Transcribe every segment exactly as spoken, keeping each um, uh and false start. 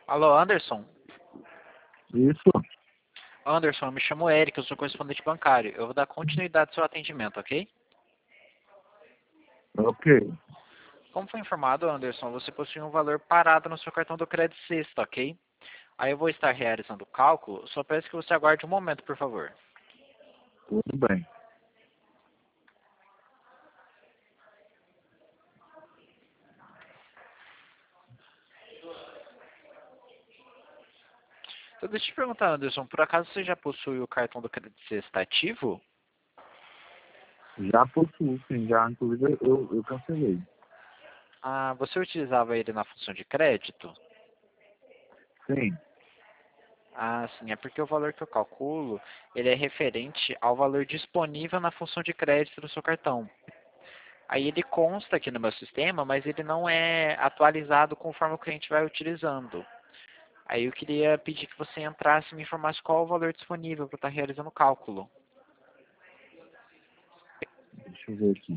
Alô, Anderson? Isso, Anderson, eu me chamo Eric, eu sou correspondente bancário. Eu vou dar continuidade ao seu atendimento, ok? ok. Como foi informado, Anderson, você possui um valor parado no seu cartão do crédito sexta, ok? Aí eu vou estar realizando o cálculo, só peço que você aguarde um momento, por favor. Tudo bem. Então, deixa eu te perguntar, Anderson, por acaso você já possui o cartão do crédito sexta ativo? Já possuo, sim, já, inclusive, eu, eu cancelei. Ah, você utilizava ele na função de crédito? Sim. Ah, sim, é porque o valor que eu calculo, ele é referente ao valor disponível na função de crédito do seu cartão. Aí ele consta aqui no meu sistema, mas ele não é atualizado conforme o cliente vai utilizando. Aí eu queria pedir que você entrasse e me informasse qual o valor disponível para estar realizando o cálculo. Deixa eu ver aqui.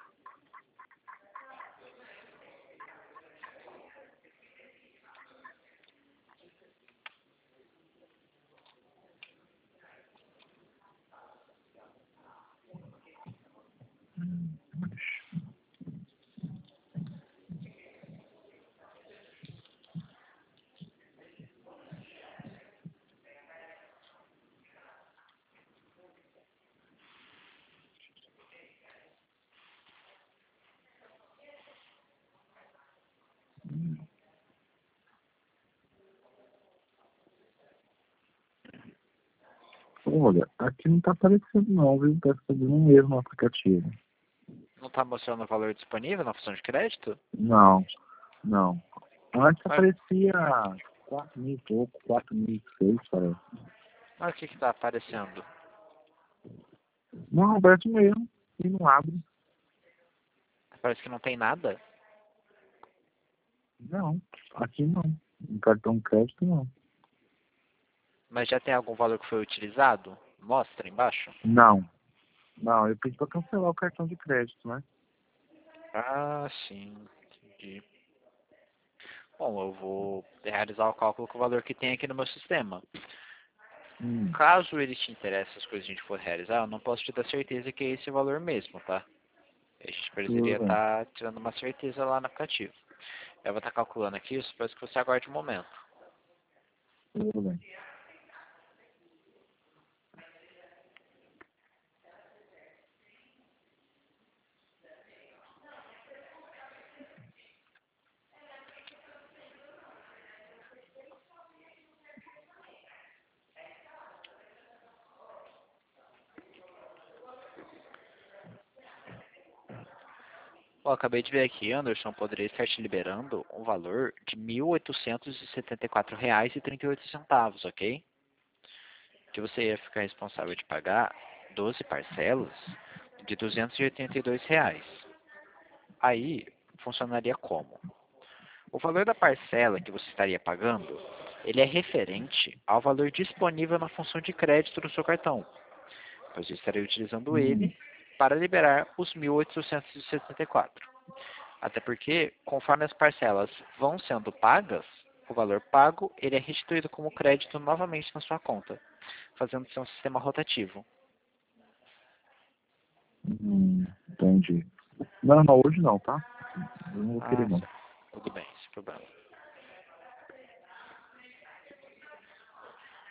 Olha, aqui não tá aparecendo não, viu? Tá fazendo um erro no aplicativo. Não está mostrando o valor disponível na função de crédito? Não, não. Antes Mas, aparecia quatro mil e pouco, quatro mil e seis, parece. mas o que está aparecendo? Não, aparece um erro e não abre. Parece que não tem nada. Não, aqui não. No cartão de crédito, não. Mas já tem algum valor que foi utilizado? Mostra embaixo. Não, não. Eu pedi pra cancelar o cartão de crédito, né? Ah, sim, entendi. Bom, eu vou realizar o cálculo com o valor que tem aqui no meu sistema. Hum, Caso ele te interesse as coisas que a gente for realizar, eu não posso te dar certeza que é esse valor mesmo, tá? A gente tudo precisaria bem. estar tirando uma certeza lá no aplicativo. Eu vou estar calculando aqui, eu peço que você aguarde um momento. Tudo bem. Bom, acabei de ver aqui, Anderson, poderia estar te liberando um valor de mil oitocentos e setenta e quatro reais e trinta e oito centavos, ok? Que você ia ficar responsável de pagar doze parcelas de duzentos e oitenta e dois reais. Aí, funcionaria como? O valor da parcela que você estaria pagando, ele é referente ao valor disponível na função de crédito do seu cartão, pois eu estarei utilizando Hum, ele para liberar os mil oitocentos e setenta e quatro. Até porque, conforme as parcelas vão sendo pagas, o valor pago ele é restituído como crédito novamente na sua conta, fazendo ser um sistema rotativo. hum, entendi. Não, não, hoje não, tá? Eu não vou querer Ah, não. certo. Tudo bem, sem problema.